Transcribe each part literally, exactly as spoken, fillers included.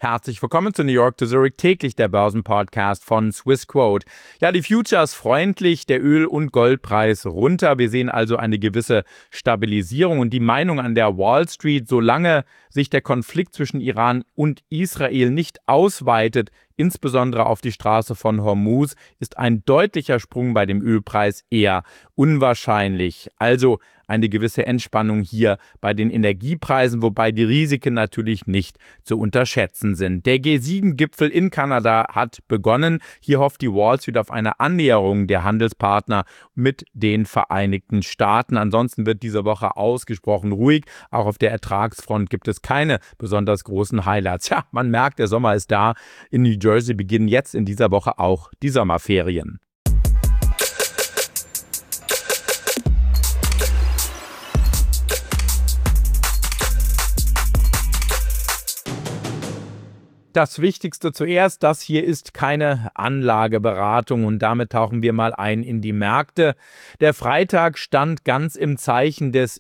Herzlich willkommen zu New York to Zurich, täglich der Börsenpodcast von Swissquote. Ja, die Futures freundlich, der Öl- und Goldpreis runter. Wir sehen also eine gewisse Stabilisierung und die Meinung an der Wall Street, solange sich der Konflikt zwischen Iran und Israel nicht ausweitet, insbesondere auf die Straße von Hormuz, ist ein deutlicher Sprung bei dem Ölpreis eher unwahrscheinlich. Also eine gewisse Entspannung hier bei den Energiepreisen, wobei die Risiken natürlich nicht zu unterschätzen sind. Der G sieben Gipfel in Kanada hat begonnen. Hier hofft die Wall Street auf eine Annäherung der Handelspartner mit den Vereinigten Staaten. Ansonsten wird diese Woche ausgesprochen ruhig. Auch auf der Ertragsfront gibt es keine besonders großen Highlights. Ja, man merkt, der Sommer ist da. In New Jersey beginnen jetzt in dieser Woche auch die Sommerferien. Das Wichtigste zuerst, das hier ist keine Anlageberatung und damit tauchen wir mal ein in die Märkte. Der Freitag stand ganz im Zeichen des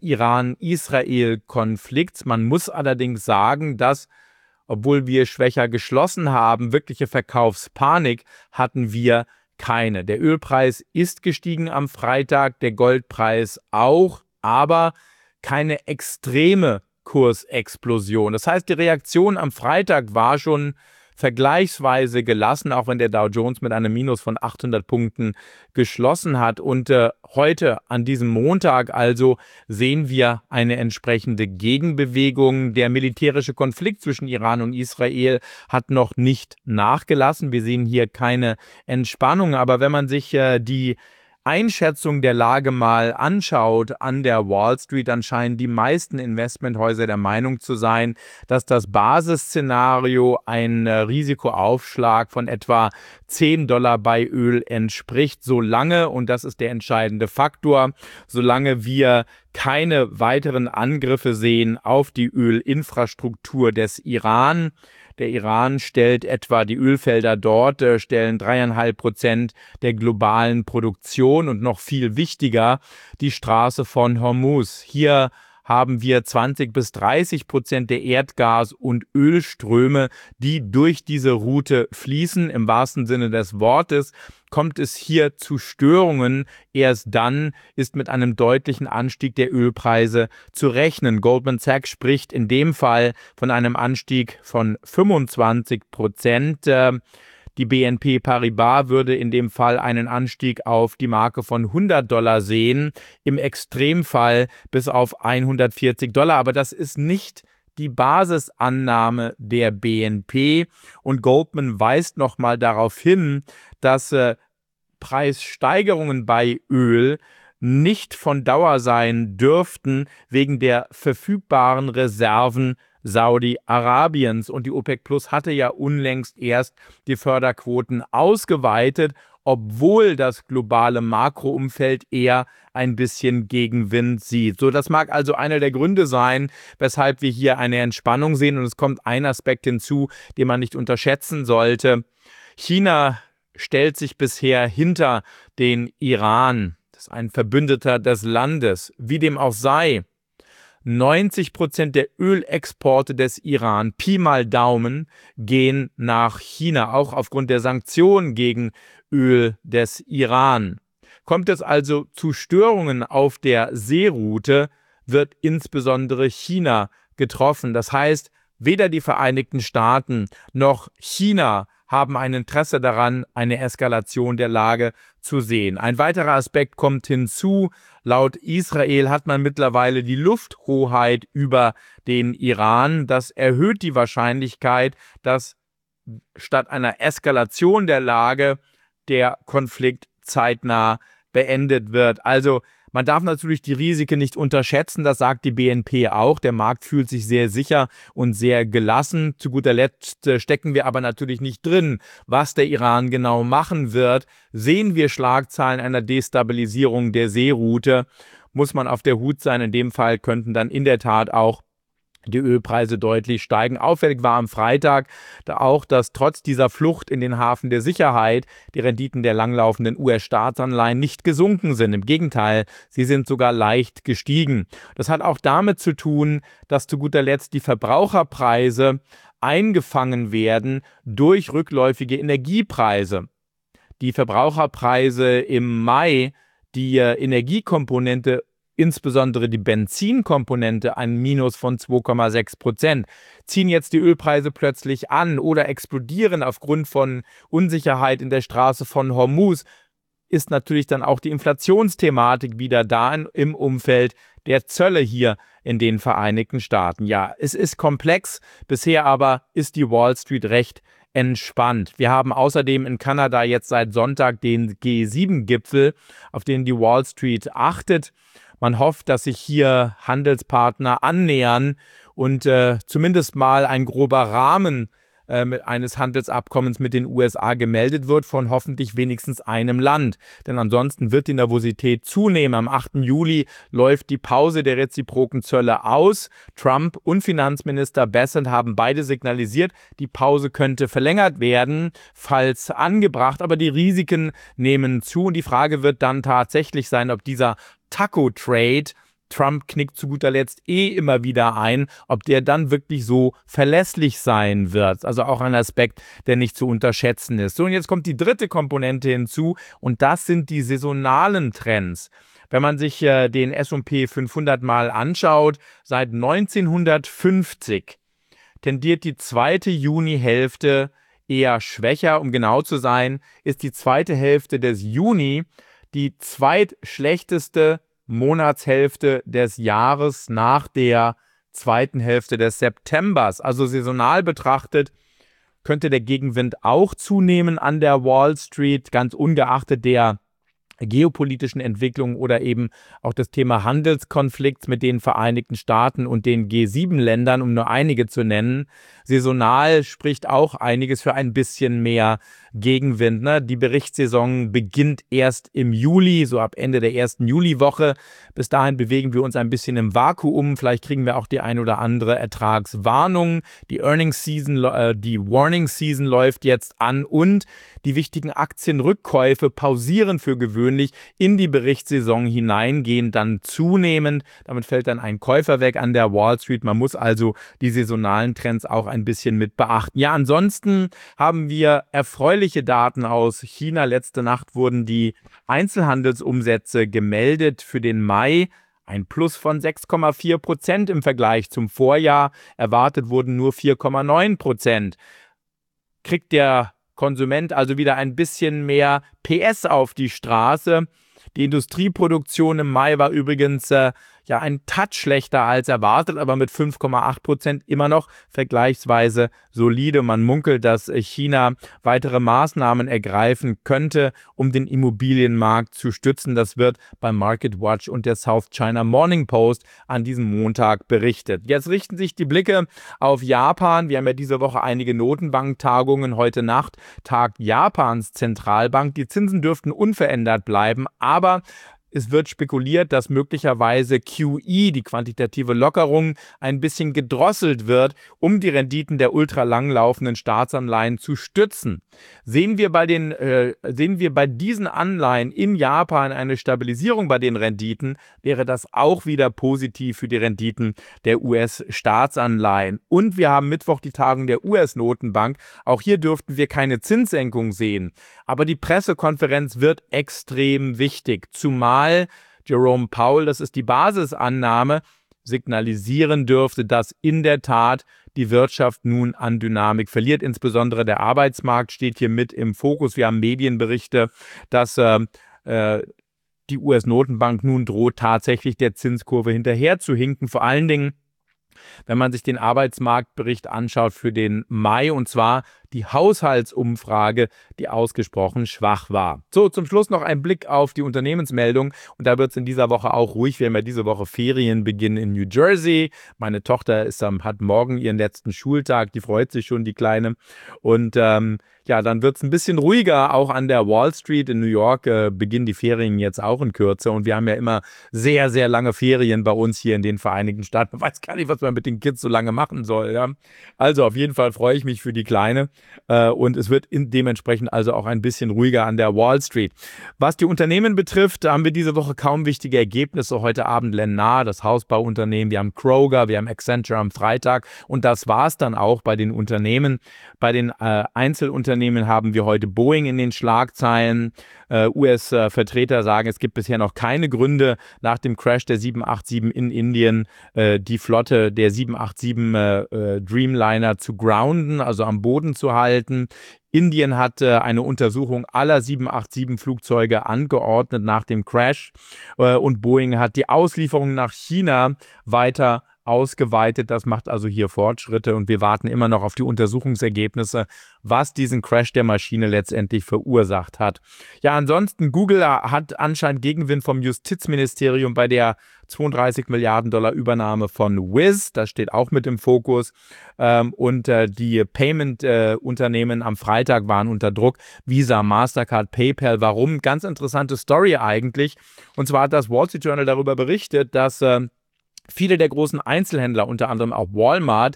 Iran-Israel-Konflikts. Man muss allerdings sagen, dass, obwohl wir schwächer geschlossen haben, wirkliche Verkaufspanik hatten wir keine. Der Ölpreis ist gestiegen am Freitag, der Goldpreis auch, aber keine extreme Kursexplosion. Das heißt, die Reaktion am Freitag war schon vergleichsweise gelassen, auch wenn der Dow Jones mit einem Minus von achthundert Punkten geschlossen hat. Und äh, heute, an diesem Montag also, sehen wir eine entsprechende Gegenbewegung. Der militärische Konflikt zwischen Iran und Israel hat noch nicht nachgelassen. Wir sehen hier keine Entspannung. Aber wenn man sich äh, die Einschätzung der Lage mal anschaut an der Wall Street, dann scheinen die meisten Investmenthäuser der Meinung zu sein, dass das Basisszenario ein Risikoaufschlag von etwa zehn Dollar bei Öl entspricht, solange, und das ist der entscheidende Faktor, solange wir keine weiteren Angriffe sehen auf die Ölinfrastruktur des Iran. Der Iran stellt etwa, die Ölfelder dort äh, stellen dreieinhalb Prozent der globalen Produktion und noch viel wichtiger die Straße von Hormuz. Hier haben wir zwanzig bis dreißig Prozent der Erdgas- und Ölströme, die durch diese Route fließen. Im wahrsten Sinne des Wortes kommt es hier zu Störungen. Erst dann ist mit einem deutlichen Anstieg der Ölpreise zu rechnen. Goldman Sachs spricht in dem Fall von einem Anstieg von fünfundzwanzig Prozent. Die B N P Paribas würde in dem Fall einen Anstieg auf die Marke von hundert Dollar sehen, im Extremfall bis auf hundertvierzig Dollar. Aber das ist nicht die Basisannahme der B N P. Und Goldman weist nochmal darauf hin, dass äh, Preissteigerungen bei Öl nicht von Dauer sein dürften wegen der verfügbaren Reserven Saudi-Arabiens. Und die OPEC Plus hatte ja unlängst erst die Förderquoten ausgeweitet, obwohl das globale Makroumfeld eher ein bisschen Gegenwind sieht. So, das mag also einer der Gründe sein, weshalb wir hier eine Entspannung sehen. Und es kommt ein Aspekt hinzu, den man nicht unterschätzen sollte. China stellt sich bisher hinter den Iran. Das ist ein Verbündeter des Landes. Wie dem auch sei, neunzig Prozent der Ölexporte des Iran, Pi mal Daumen, gehen nach China, auch aufgrund der Sanktionen gegen Öl des Iran. Kommt es also zu Störungen auf der Seeroute, wird insbesondere China getroffen. Das heißt, weder die Vereinigten Staaten noch China haben ein Interesse daran, eine Eskalation der Lage zu sehen. Ein weiterer Aspekt kommt hinzu. Laut Israel hat man mittlerweile die Lufthoheit über den Iran. Das erhöht die Wahrscheinlichkeit, dass statt einer Eskalation der Lage der Konflikt zeitnah beendet wird. Also man darf natürlich die Risiken nicht unterschätzen, das sagt die B N P auch. Der Markt fühlt sich sehr sicher und sehr gelassen. Zu guter Letzt stecken wir aber natürlich nicht drin, was der Iran genau machen wird. Sehen wir Schlagzeilen einer Destabilisierung der Seeroute, muss man auf der Hut sein. In dem Fall könnten dann in der Tat auch die Ölpreise deutlich steigen. Auffällig war am Freitag da auch, dass trotz dieser Flucht in den Hafen der Sicherheit die Renditen der langlaufenden U S-Staatsanleihen nicht gesunken sind. Im Gegenteil, sie sind sogar leicht gestiegen. Das hat auch damit zu tun, dass zu guter Letzt die Verbraucherpreise eingefangen werden durch rückläufige Energiepreise. Die Verbraucherpreise im Mai, die Energiekomponente, insbesondere die Benzinkomponente, ein Minus von zwei Komma sechs Prozent. Ziehen jetzt die Ölpreise plötzlich an oder explodieren aufgrund von Unsicherheit in der Straße von Hormuz, ist natürlich dann auch die Inflationsthematik wieder da im Umfeld der Zölle hier in den Vereinigten Staaten. Ja, es ist komplex, bisher aber ist die Wall Street recht entspannt. Wir haben außerdem in Kanada jetzt seit Sonntag den G sieben Gipfel, auf den die Wall Street achtet. Man hofft, dass sich hier Handelspartner annähern und äh, zumindest mal ein grober Rahmen äh, mit eines Handelsabkommens mit den U S A gemeldet wird von hoffentlich wenigstens einem Land. Denn ansonsten wird die Nervosität zunehmen. Am achten Juli läuft die Pause der reziproken Zölle aus. Trump und Finanzminister Bessent haben beide signalisiert, die Pause könnte verlängert werden, falls angebracht. Aber die Risiken nehmen zu und die Frage wird dann tatsächlich sein, ob dieser Taco-Trade, Trump knickt zu guter Letzt eh immer wieder ein, ob der dann wirklich so verlässlich sein wird. Also auch ein Aspekt, der nicht zu unterschätzen ist. So, und jetzt kommt die dritte Komponente hinzu und das sind die saisonalen Trends. Wenn man sich äh, den S und P fünfhundert mal anschaut, seit neunzehnhundertfünfzig tendiert die zweite Junihälfte eher schwächer. Um genau zu sein, ist die zweite Hälfte des Juni die zweitschlechteste Monatshälfte des Jahres nach der zweiten Hälfte des Septembers. Also saisonal betrachtet könnte der Gegenwind auch zunehmen an der Wall Street, ganz ungeachtet der geopolitischen Entwicklungen oder eben auch das Thema Handelskonflikts mit den Vereinigten Staaten und den G sieben Ländern, um nur einige zu nennen. Saisonal spricht auch einiges für ein bisschen mehr Gegenwind. Ne? Die Berichtssaison beginnt erst im Juli, so ab Ende der ersten Juliwoche. Bis dahin bewegen wir uns ein bisschen im Vakuum. Vielleicht kriegen wir auch die ein oder andere Ertragswarnung. Die Earnings Season, äh, die Warning Season läuft jetzt an und die wichtigen Aktienrückkäufe pausieren für gewöhnlich in die Berichtssaison hineingehen, dann zunehmend. Damit fällt dann ein Käufer weg an der Wall Street. Man muss also die saisonalen Trends auch ein bisschen mit beachten. Ja, ansonsten haben wir erfreuliche Daten aus China. Letzte Nacht wurden die Einzelhandelsumsätze gemeldet für den Mai. Ein Plus von sechs Komma vier Prozent im Vergleich zum Vorjahr. Erwartet wurden nur vier Komma neun Prozent. Kriegt der Konsument also wieder ein bisschen mehr P S auf die Straße. Die Industrieproduktion im Mai war übrigens äh, ja ein Touch schlechter als erwartet, aber mit fünf Komma acht Prozent immer noch vergleichsweise solide. Man munkelt, dass China weitere Maßnahmen ergreifen könnte, um den Immobilienmarkt zu stützen. Das wird bei Market Watch und der South China Morning Post an diesem Montag berichtet. Jetzt richten sich die Blicke auf Japan. Wir haben ja diese Woche einige Notenbanktagungen. Heute Nacht tagt Japans Zentralbank. Die Zinsen dürften unverändert bleiben, aber es wird spekuliert, dass möglicherweise Q E, die quantitative Lockerung, ein bisschen gedrosselt wird, um die Renditen der ultralang laufenden Staatsanleihen zu stützen. Sehen wir bei den, äh, sehen wir bei diesen Anleihen in Japan eine Stabilisierung bei den Renditen, wäre das auch wieder positiv für die Renditen der U S-Staatsanleihen. Und wir haben Mittwoch die Tagung der U S-Notenbank. Auch hier dürften wir keine Zinssenkung sehen. Aber die Pressekonferenz wird extrem wichtig, zumal Jerome Powell, das ist die Basisannahme, signalisieren dürfte, dass in der Tat die Wirtschaft nun an Dynamik verliert. Insbesondere der Arbeitsmarkt steht hier mit im Fokus. Wir haben Medienberichte, dass äh, äh, die U S-Notenbank nun droht, tatsächlich der Zinskurve hinterher zu hinken. Vor allen Dingen, wenn man sich den Arbeitsmarktbericht anschaut für den Mai, und zwar die Haushaltsumfrage, die ausgesprochen schwach war. So, zum Schluss noch ein Blick auf die Unternehmensmeldung. Und da wird es in dieser Woche auch ruhig. Wir haben ja diese Woche Ferienbeginn in New Jersey. Meine Tochter ist, ähm, hat morgen ihren letzten Schultag. Die freut sich schon, die Kleine. Und ähm, ja, dann wird es ein bisschen ruhiger, auch an der Wall Street in New York äh, beginnen die Ferien jetzt auch in Kürze. Und wir haben ja immer sehr, sehr lange Ferien bei uns hier in den Vereinigten Staaten. Man weiß gar nicht, was man mit den Kids so lange machen soll. Ja? Also auf jeden Fall freue ich mich für die Kleine. Äh, und es wird in, dementsprechend also auch ein bisschen ruhiger an der Wall Street. Was die Unternehmen betrifft, haben wir diese Woche kaum wichtige Ergebnisse. Heute Abend Lennar, das Hausbauunternehmen, wir haben Kroger, wir haben Accenture am Freitag und das war es dann auch bei den Unternehmen. Bei den äh, Einzelunternehmen haben wir heute Boeing in den Schlagzeilen. Äh, U S-Vertreter sagen, es gibt bisher noch keine Gründe nach dem Crash der sieben acht sieben in Indien, äh, die Flotte der sieben acht sieben äh, äh, Dreamliner zu grounden, also am Boden zu halten. Indien hat äh, eine Untersuchung aller sieben acht sieben Flugzeuge angeordnet nach dem Crash äh, und Boeing hat die Auslieferung nach China weiter ausgeweitet. Das macht also hier Fortschritte und wir warten immer noch auf die Untersuchungsergebnisse, was diesen Crash der Maschine letztendlich verursacht hat. Ja, ansonsten, Google hat anscheinend Gegenwind vom Justizministerium bei der zweiunddreißig Milliarden Dollar Übernahme von Wiz. Das steht auch mit im Fokus. Ähm, und äh, die Payment-Unternehmen äh, am Freitag waren unter Druck. Visa, Mastercard, PayPal. Warum? Ganz interessante Story eigentlich. Und zwar hat das Wall Street Journal darüber berichtet, dass äh, viele der großen Einzelhändler, unter anderem auch Walmart,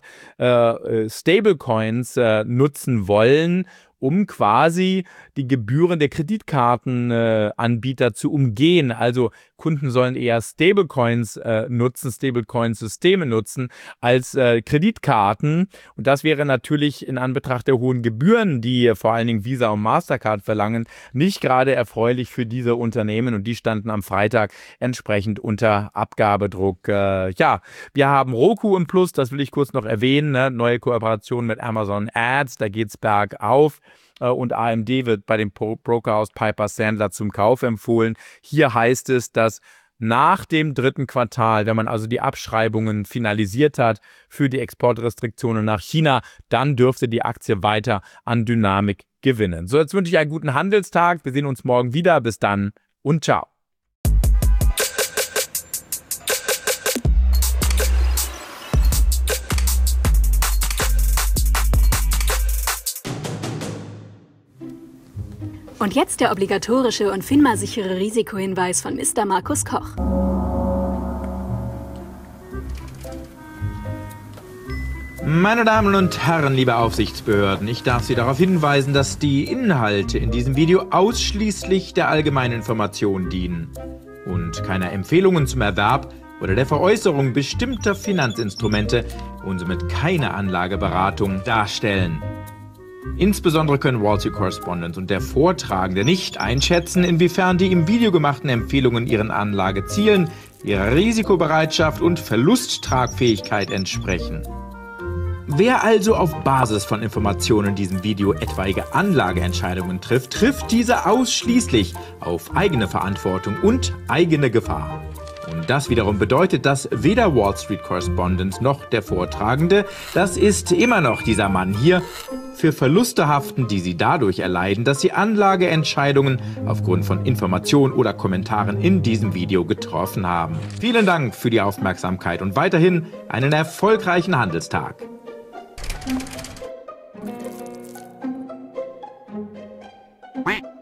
äh, Stablecoins äh, nutzen wollen, um quasi die Gebühren der Kreditkartenanbieter äh, zu umgehen. Also Kunden sollen eher Stablecoins äh, nutzen, Stablecoin-Systeme nutzen, als äh, Kreditkarten. Und das wäre natürlich in Anbetracht der hohen Gebühren, die vor allen Dingen Visa und Mastercard verlangen, nicht gerade erfreulich für diese Unternehmen. Und die standen am Freitag entsprechend unter Abgabedruck. Äh, ja, wir haben Roku im Plus, das will ich kurz noch erwähnen. Ne? Neue Kooperation mit Amazon Ads, da geht's bergauf. Und A M D wird bei dem Brokerhaus Piper Sandler zum Kauf empfohlen. Hier heißt es, dass nach dem dritten Quartal, wenn man also die Abschreibungen finalisiert hat für die Exportrestriktionen nach China, dann dürfte die Aktie weiter an Dynamik gewinnen. So, jetzt wünsche ich einen guten Handelstag. Wir sehen uns morgen wieder. Bis dann und ciao. Und jetzt der obligatorische und FINMA-sichere Risikohinweis von Mister Markus Koch. Meine Damen und Herren, liebe Aufsichtsbehörden, ich darf Sie darauf hinweisen, dass die Inhalte in diesem Video ausschließlich der allgemeinen Information dienen und keine Empfehlungen zum Erwerb oder der Veräußerung bestimmter Finanzinstrumente und somit keine Anlageberatung darstellen. Insbesondere können Wall Street Correspondent und der Vortragende nicht einschätzen, inwiefern die im Video gemachten Empfehlungen ihren Anlagezielen, ihrer Risikobereitschaft und Verlusttragfähigkeit entsprechen. Wer also auf Basis von Informationen in diesem Video etwaige Anlageentscheidungen trifft, trifft diese ausschließlich auf eigene Verantwortung und eigene Gefahr. Und das wiederum bedeutet, dass weder Wall Street Correspondent noch der Vortragende, das ist immer noch dieser Mann hier, für Verluste haften, die sie dadurch erleiden, dass sie Anlageentscheidungen aufgrund von Informationen oder Kommentaren in diesem Video getroffen haben. Vielen Dank für die Aufmerksamkeit und weiterhin einen erfolgreichen Handelstag. Quack.